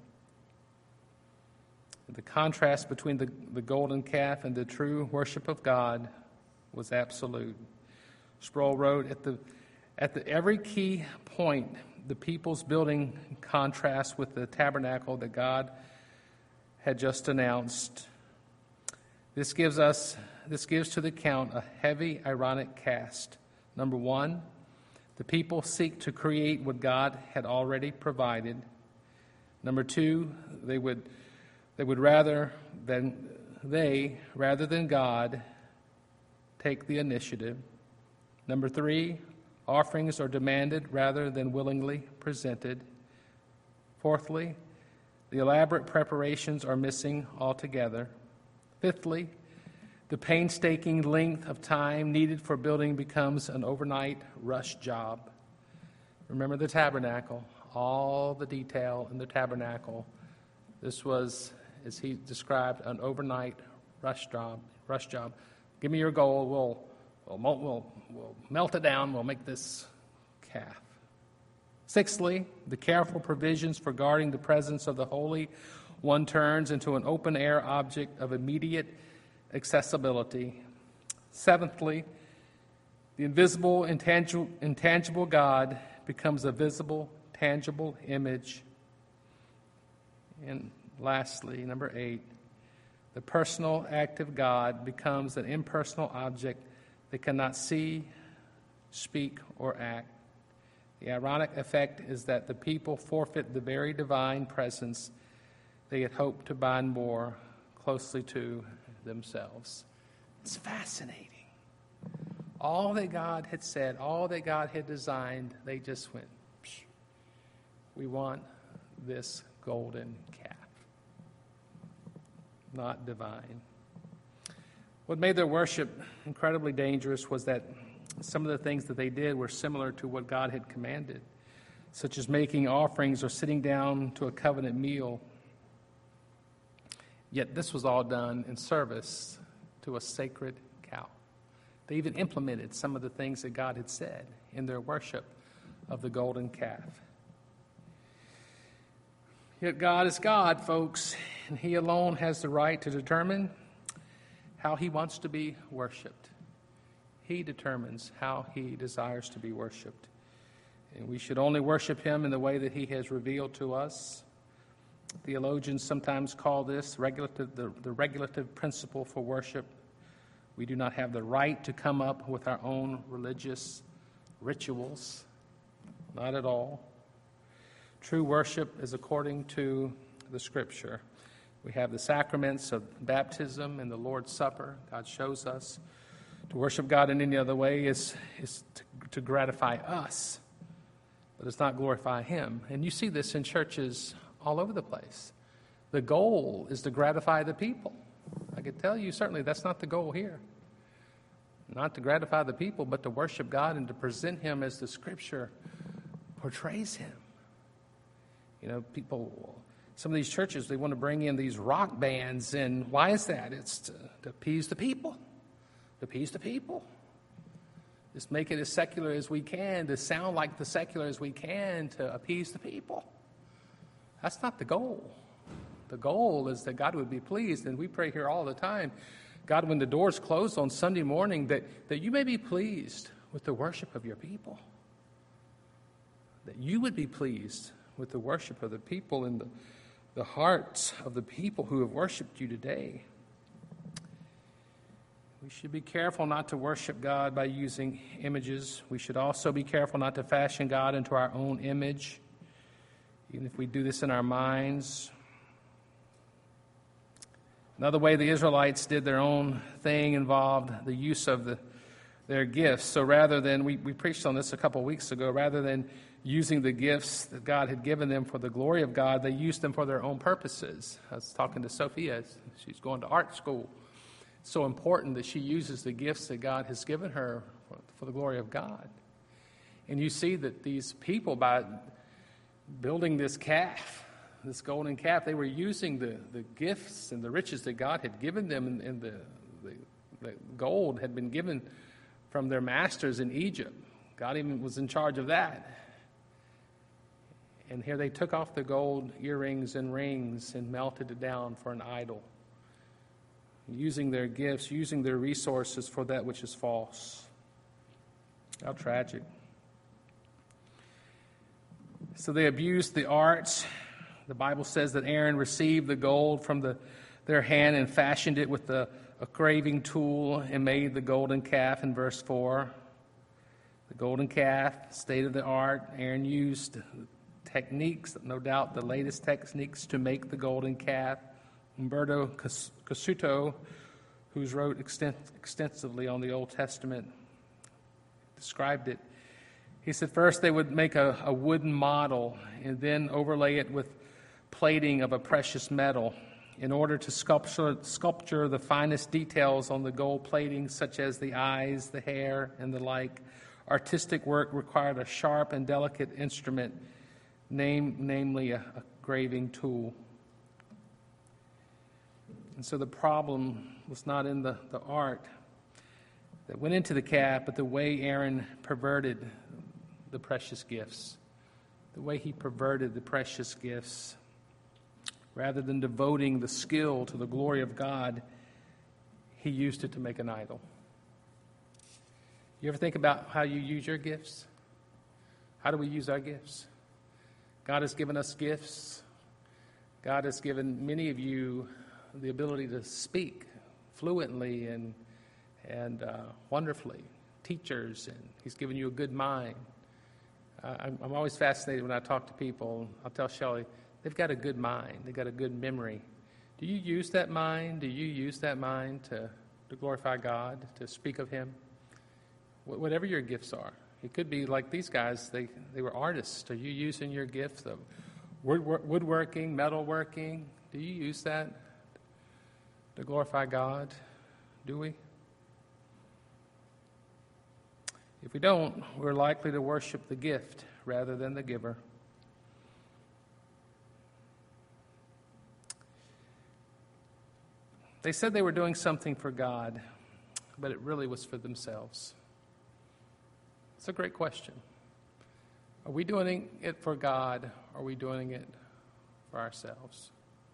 The contrast between the, the golden calf and the true worship of God was absolute. Sproul wrote, at the At the, every key point, the people's building contrasts with the tabernacle that God had just announced. This gives us, this gives to the account a heavy, ironic cast. Number one, the people seek to create what God had already provided. Number two, they would, they would rather than they, rather than God, take the initiative. Number three, offerings are demanded rather than willingly presented. Fourthly, the elaborate preparations are missing altogether. Fifthly, the painstaking length of time needed for building becomes an overnight rush job. Remember the tabernacle, all the detail in the tabernacle. This was, as he described, an overnight rush job. Rush job. Give me your gold, we'll We'll, we'll, we'll melt it down, we'll make this calf. Sixthly, the careful provisions for guarding the presence of the Holy One turns into an open-air object of immediate accessibility. Seventhly, the invisible, intangible, intangible God becomes a visible, tangible image. And lastly, number eight, the personal, active God becomes an impersonal object that cannot see, speak, or act. The ironic effect is that the people forfeit the very divine presence they had hoped to bind more closely to themselves. It's fascinating. All that God had said, all that God had designed, they just went, Psh, we want this golden calf. Not divine. What made their worship incredibly dangerous was that some of the things that they did were similar to what God had commanded, such as making offerings or sitting down to a covenant meal. Yet this was all done in service to a sacred cow. They even implemented some of the things that God had said in their worship of the golden calf. Yet God is God, folks, and He alone has the right to determine how He wants to be worshiped. He determines how He desires to be worshiped. And we should only worship Him in the way that He has revealed to us. Theologians sometimes call this regulative, the, the regulative principle for worship. We do not have the right to come up with our own religious rituals. Not at all. True worship is according to the Scripture. We have the sacraments of baptism and the Lord's Supper. God shows us to worship God in any other way is, is to, to gratify us, but it's not glorify Him. And you see this in churches all over the place. The goal is to gratify the people. I can tell you certainly that's not the goal here. Not to gratify the people, but to worship God and to present Him as the Scripture portrays Him. You know, people, some of these churches, they want to bring in these rock bands, and why is that? It's to, to appease the people. To appease the people. Just make it as secular as we can, to sound like the secular as we can, to appease the people. That's not the goal. The goal is that God would be pleased, and we pray here all the time, God, when the doors close on Sunday morning, that, that you may be pleased with the worship of your people. That you would be pleased with the worship of the people and the, the hearts of the people who have worshiped you today. We should be careful not to worship God by using images. We should also be careful not to fashion God into our own image, even if we do this in our minds. Another way the Israelites did their own thing involved the use of the, their gifts. So rather than, we, we preached on this a couple weeks ago, rather than using the gifts that God had given them for the glory of God, they used them for their own purposes. I was talking to Sophia. She's going to art school. It's so important that she uses the gifts that God has given her for, for the glory of God. And you see that these people, by building this calf, this golden calf, they were using the, the gifts and the riches that God had given them, and, and the, the, the gold had been given from their masters in Egypt. God even was in charge of that. And here they took off the gold earrings and rings and melted it down for an idol, using their gifts, using their resources for that which is false. How tragic. So they abused the arts. The Bible says that Aaron received the gold from the, their hand and fashioned it with the, a graving tool and made the golden calf in verse four. The golden calf, state of the art. Aaron used techniques, no doubt the latest techniques, to make the golden calf. Umberto Cassuto, who's wrote extent, extensively on the Old Testament, described it. He said first they would make a, a wooden model and then overlay it with plating of a precious metal in order to sculpture, sculpture the finest details on the gold plating, such as the eyes, the hair, and the like. Artistic work required a sharp and delicate instrument, name, namely a, a graving tool. And so the problem was not in the, the art that went into the calf, but the way Aaron perverted the precious gifts, the way he perverted the precious gifts. Rather than devoting the skill to the glory of God, he used it to make an idol. You ever think about how you use your gifts? How do we use our gifts? God has given us gifts. God has given many of you the ability to speak fluently and and uh, wonderfully. Teachers, and He's given you a good mind. Uh, I'm, I'm always fascinated when I talk to people. I'll tell Shelley, they've got a good mind. They've got a good memory. Do you use that mind? Do you use that mind to, to glorify God, to speak of Him? Wh- whatever your gifts are. It could be like these guys, they, they were artists. Are you using your gifts of wood, woodworking, metalworking? Do you use that to glorify God? Do we? If we don't, we're likely to worship the gift rather than the giver. They said they were doing something for God, but it really was for themselves. It's a great question. Are we doing it for God, or are we doing it for ourselves?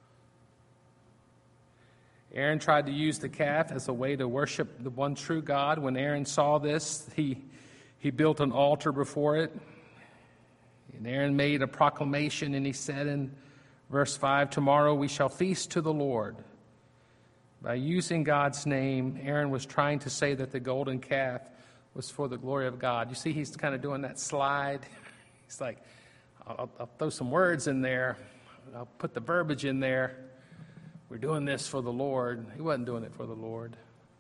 Aaron tried to use the calf as a way to worship the one true God. When Aaron saw this, he, he built an altar before it. And Aaron made a proclamation, and he said in verse five, "Tomorrow we shall feast to the Lord." By using God's name, Aaron was trying to say that the golden calf was for the glory of God. You see, he's kind of doing that slide. He's like, I'll, I'll throw some words in there. I'll put the verbiage in there. We're doing this for the Lord. He wasn't doing it for the Lord.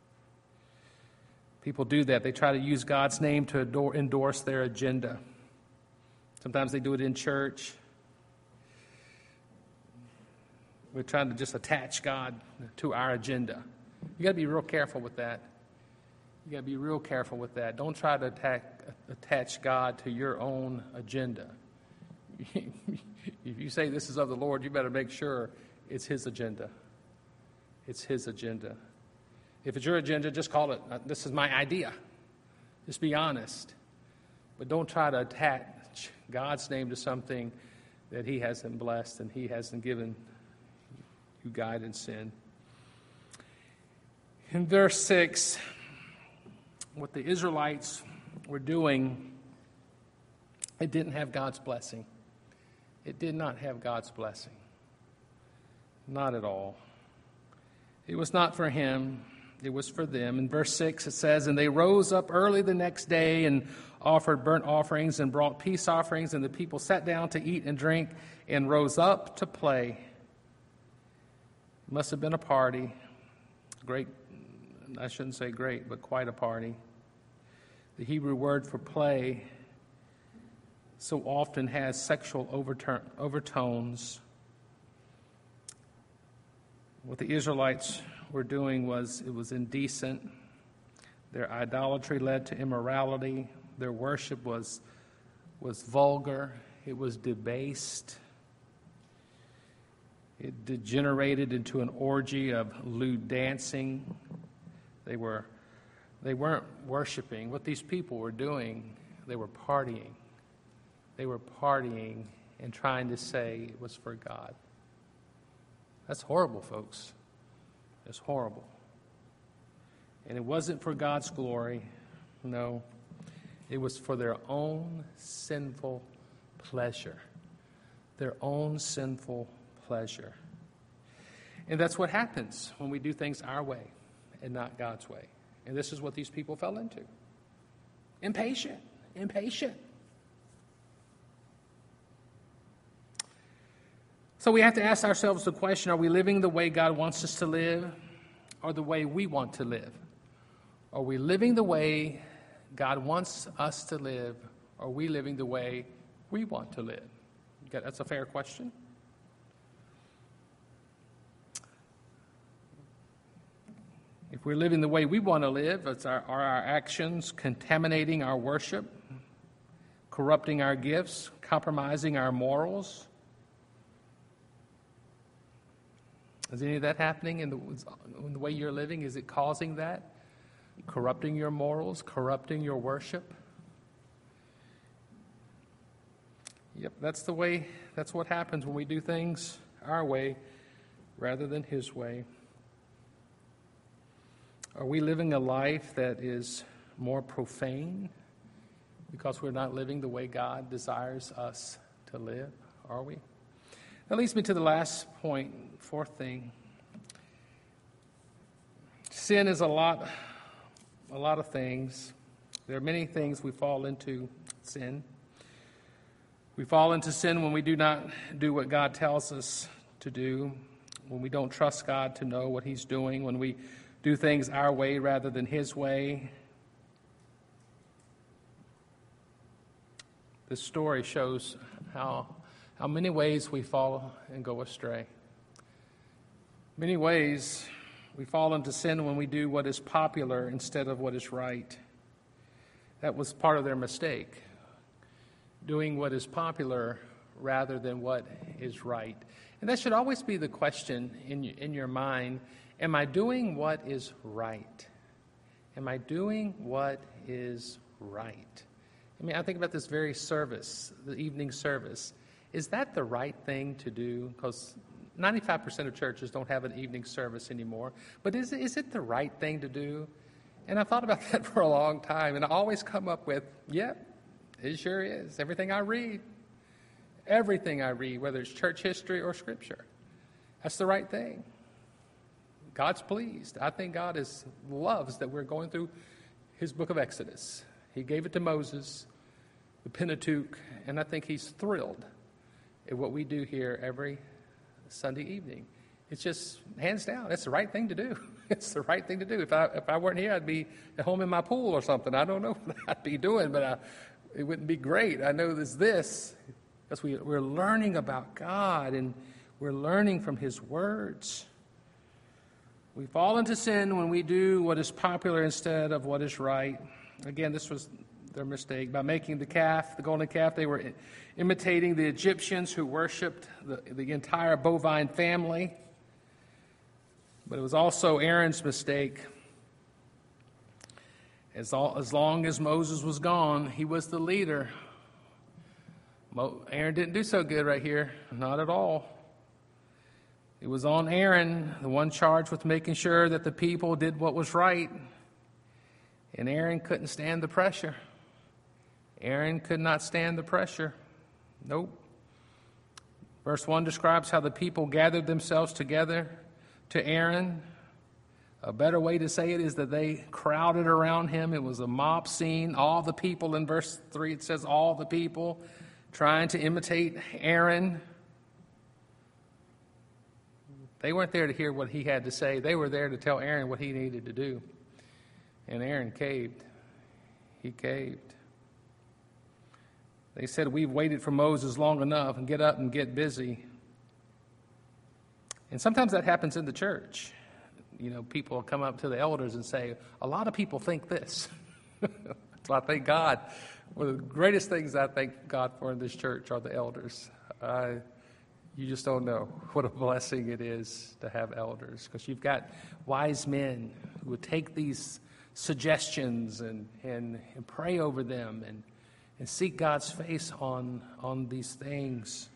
People do that. They try to use God's name to adore, endorse their agenda. Sometimes they do it in church. We're trying to just attach God to our agenda. You got to be real careful with that. You got to be real careful with that. Don't try to attack, attach God to your own agenda. If you say this is of the Lord, you better make sure it's His agenda. It's His agenda. If it's your agenda, just call it, this is my idea. Just be honest. But don't try to attach God's name to something that He hasn't blessed and He hasn't given you guidance in. In verse six, what the Israelites were doing, it didn't have God's blessing. It did not have God's blessing. Not at all. It was not for him. It was for them. In verse six it says, "And they rose up early the next day and offered burnt offerings and brought peace offerings, and the people sat down to eat and drink and rose up to play." It must have been a party. Great, I shouldn't say great, but quite a party. The Hebrew word for play so often has sexual overturn, overtones. What the Israelites were doing was, it was indecent. Their idolatry led to immorality. Their worship was, was vulgar. It was debased. It degenerated into an orgy of lewd dancing. They were, they weren't worshiping. What these people were doing, they were partying. They were partying and trying to say it was for God. That's horrible, folks. It's horrible. And it wasn't for God's glory. No. It was for their own sinful pleasure. Their own sinful pleasure. And that's what happens when we do things our way and not God's way. And this is what these people fell into. Impatient. Impatient. So we have to ask ourselves the question, are we living the way God wants us to live or the way we want to live? Are we living the way God wants us to live or are we living the way we want to live? Okay, that's a fair question. If we're living the way we want to live, it's our, are our actions contaminating our worship, corrupting our gifts, compromising our morals? Is any of that happening in the, in the way you're living? Is it causing that? Corrupting your morals, corrupting your worship? Yep, that's the way, that's what happens when we do things our way rather than His way. Are we living a life that is more profane because we're not living the way God desires us to live? Are we? That leads me to the last point, fourth thing. Sin is a lot, a lot of things. There are many things we fall into sin. We fall into sin when we do not do what God tells us to do, when we don't trust God to know what He's doing, when we do things our way rather than His way. This story shows how, how many ways we fall and go astray. Many ways we fall into sin when we do what is popular instead of what is right. That was part of their mistake, doing what is popular rather than what is right. And that should always be the question in, in your mind. Am I doing what is right? Am I doing what is right? I mean, I think about this very service, the evening service. Is that the right thing to do? Because ninety-five percent of churches don't have an evening service anymore. But is, is it the right thing to do? And I thought about that for a long time, and I always come up with, yep, yeah, it sure is. Everything I read, everything I read, whether it's church history or scripture, that's the right thing. God's pleased. I think God is loves that we're going through His book of Exodus. He gave it to Moses, the Pentateuch, and I think He's thrilled at what we do here every Sunday evening. It's just, hands down, it's the right thing to do. It's the right thing to do. If I if I weren't here, I'd be at home in my pool or something. I don't know what I'd be doing, but I, it wouldn't be great. I know there's this, because we, we're learning about God, and we're learning from His words. We fall into sin when we do what is popular instead of what is right. Again, this was their mistake. By making the calf, the golden calf, they were imitating the Egyptians who worshipped the, the entire bovine family. But it was also Aaron's mistake. As, all, as long as Moses was gone, he was the leader. Mo, Aaron didn't do so good right here. Not at all. It was on Aaron, the one charged with making sure that the people did what was right. And Aaron couldn't stand the pressure. Aaron could not stand the pressure. Nope. Verse one describes how the people gathered themselves together to Aaron. A better way to say it is that they crowded around him. It was a mob scene. All the people, in verse three, it says all the people trying to imitate Aaron. They weren't there to hear what he had to say. They were there to tell Aaron what he needed to do. And Aaron caved. He caved. They said, we've waited for Moses long enough, and get up and get busy. And sometimes that happens in the church. You know, people come up to the elders and say, a lot of people think this. So I thank God. One of the greatest things I thank God for in this church are the elders. Uh, you just don't know what a blessing it is to have elders, because you've got wise men who would take these suggestions and, and, and pray over them and, and seek God's face on, on these things.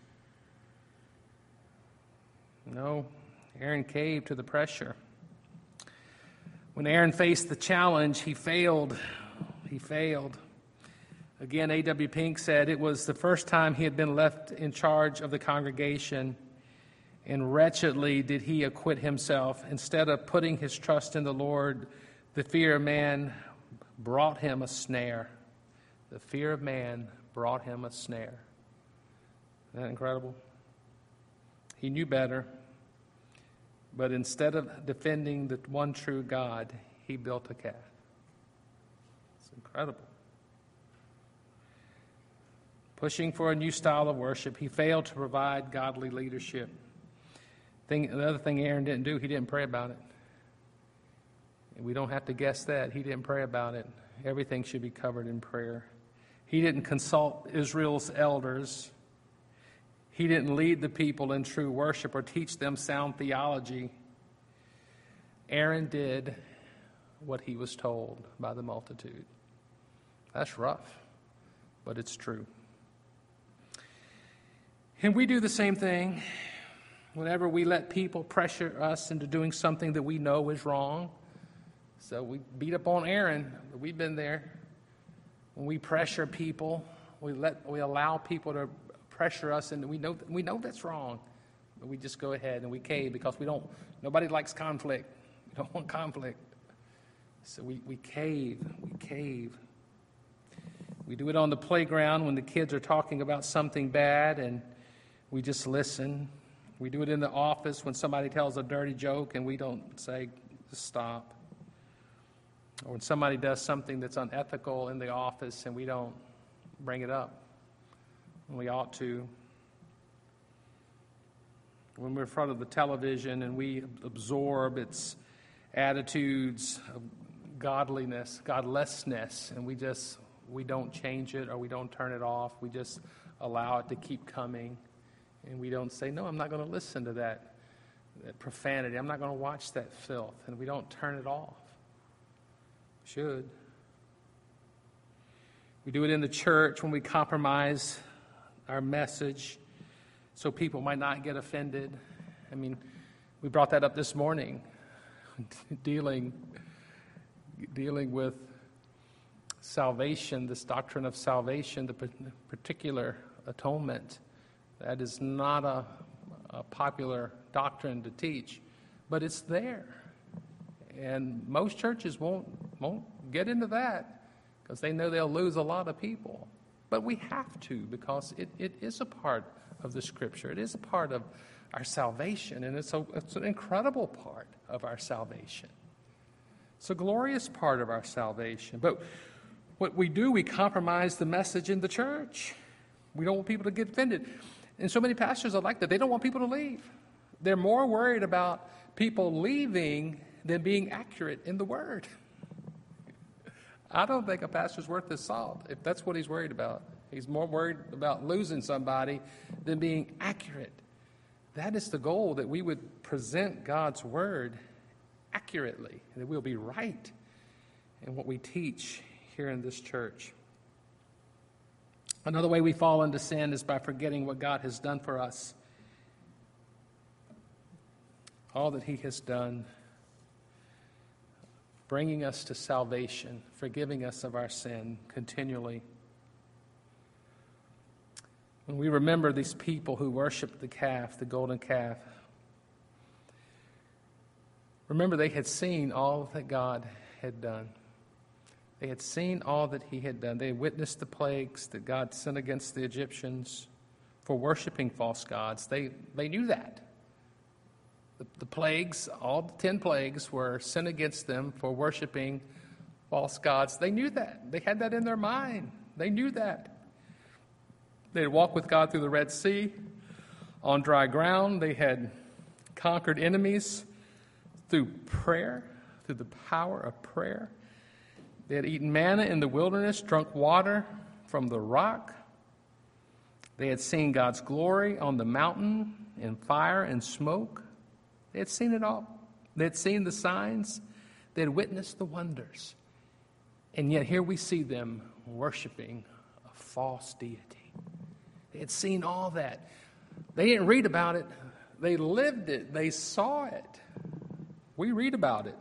No, Aaron caved to the pressure. When Aaron faced the challenge, he failed. He failed. Again, A W Pink said it was the first time he had been left in charge of the congregation, and wretchedly did he acquit himself. Instead of putting his trust in the Lord, the fear of man brought him a snare. The fear of man brought him a snare. Isn't that incredible? He knew better, but instead of defending the one true God, he built a calf. It's incredible. Pushing for a new style of worship, he failed to provide godly leadership. Thing, the other thing Aaron didn't do, he didn't pray about it. And we don't have to guess that. He didn't pray about it. Everything should be covered in prayer. He didn't consult Israel's elders. He didn't lead the people in true worship or teach them sound theology. Aaron did what he was told by the multitude. That's rough, but it's true. And we do the same thing whenever we let people pressure us into doing something that we know is wrong. So we beat up on Aaron. We've been there. When we pressure people, we let we allow people to pressure us, and we know we know that's wrong, but we just go ahead and we cave because we don't. Nobody likes conflict. We don't want conflict, so we we cave. We cave. We do it on the playground when the kids are talking about something bad and we just listen. We do it in the office when somebody tells a dirty joke and we don't say, stop. Or when somebody does something that's unethical in the office and we don't bring it up when we ought to. When we're in front of the television and we absorb its attitudes of godliness, godlessness, and we just, we don't change it or we don't turn it off. We just allow it to keep coming. And we don't say, no, I'm not going to listen to that, that profanity. I'm not going to watch that filth. And we don't turn it off. Should. We do it in the church when we compromise our message so people might not get offended. I mean, we brought that up this morning, dealing, dealing with salvation, this doctrine of salvation, the particular atonement. That is not a, a popular doctrine to teach, but it's there. And most churches won't won't get into that because they know they'll lose a lot of people. But we have to because it, it is a part of the Scripture. It is a part of our salvation, and it's, a, it's an incredible part of our salvation. It's a glorious part of our salvation. But what we do, we compromise the message in the church. We don't want people to get offended. And so many pastors are like that. They don't want people to leave. They're more worried about people leaving than being accurate in the Word. I don't think a pastor's worth his salt if that's what he's worried about. He's more worried about losing somebody than being accurate. That is the goal, that we would present God's Word accurately, and that we'll be right in what we teach here in this church. Another way we fall into sin is by forgetting what God has done for us. All that He has done, bringing us to salvation, forgiving us of our sin continually. When we remember these people who worshiped the calf, the golden calf, remember they had seen all that God had done. They had seen all that He had done. They had witnessed the plagues that God sent against the Egyptians for worshiping false gods. They, they knew that. The, the plagues, all the ten plagues, were sent against them for worshiping false gods. They knew that. They had that in their mind. They knew that. They had walked with God through the Red Sea on dry ground. They had conquered enemies through prayer, through the power of prayer. They had eaten manna in the wilderness, drunk water from the rock. They had seen God's glory on the mountain in fire and smoke. They had seen it all. They had seen the signs. They had witnessed the wonders. And yet here we see them worshiping a false deity. They had seen all that. They didn't read about it. They lived it. They saw it. We read about it.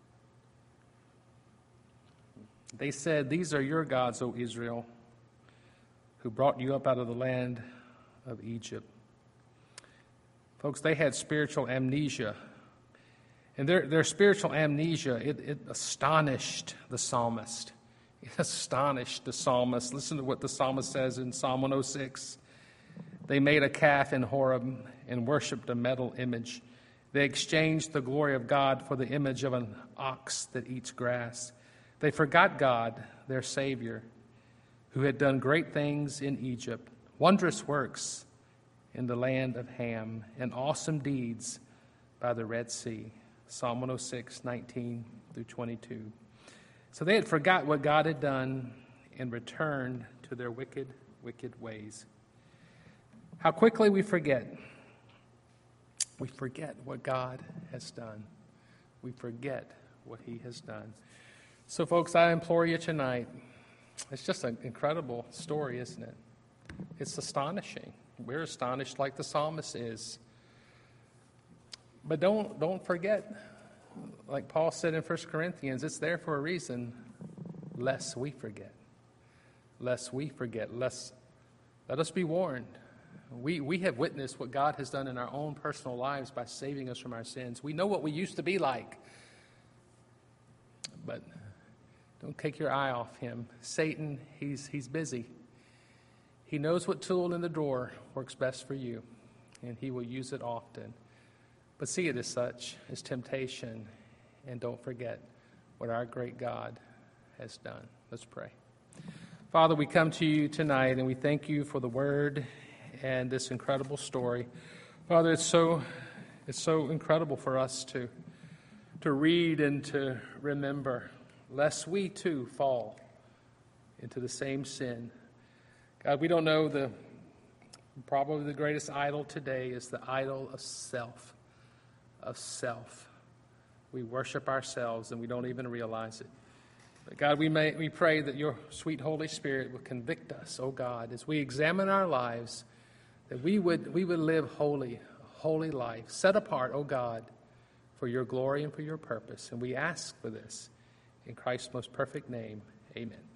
They said, "These are your gods, O Israel, who brought you up out of the land of Egypt." Folks, they had spiritual amnesia. And their, their spiritual amnesia, it, it astonished the psalmist. It astonished the psalmist. Listen to what the psalmist says in Psalm one oh six. They made a calf in Horeb and worshipped a metal image. They exchanged the glory of God for the image of an ox that eats grass. They forgot God, their Savior, who had done great things in Egypt, wondrous works in the land of Ham, and awesome deeds by the Red Sea. Psalm one oh six, nineteen through twenty-two. So they had forgot what God had done and returned to their wicked, wicked ways. How quickly we forget. We forget what God has done. We forget what He has done. So, folks, I implore you tonight, it's just an incredible story, isn't it? It's astonishing. We're astonished like the psalmist is. But don't, don't forget, like Paul said in First Corinthians, it's there for a reason, lest we forget. Lest we forget. Lest, let us be warned. We, we have witnessed what God has done in our own personal lives by saving us from our sins. We know what we used to be like. But Don't take your eye off him. Satan, he's, he's busy. He knows what tool in the drawer works best for you, and he will use it often. But see it as such, as temptation, and don't forget what our great God has done. Let's pray. Father, we come to you tonight, and we thank you for the word and this incredible story. Father, it's so it's so incredible for us to, to read and to remember, lest we too fall into the same sin. God, we don't know the probably the greatest idol today is the idol of self, of self. We worship ourselves and we don't even realize it. But God, we may we pray that your sweet Holy Spirit will convict us, oh God, as we examine our lives, that we would we would live holy, a holy life, set apart, oh God, for your glory and for your purpose. And we ask for this in Christ's most perfect name. Amen.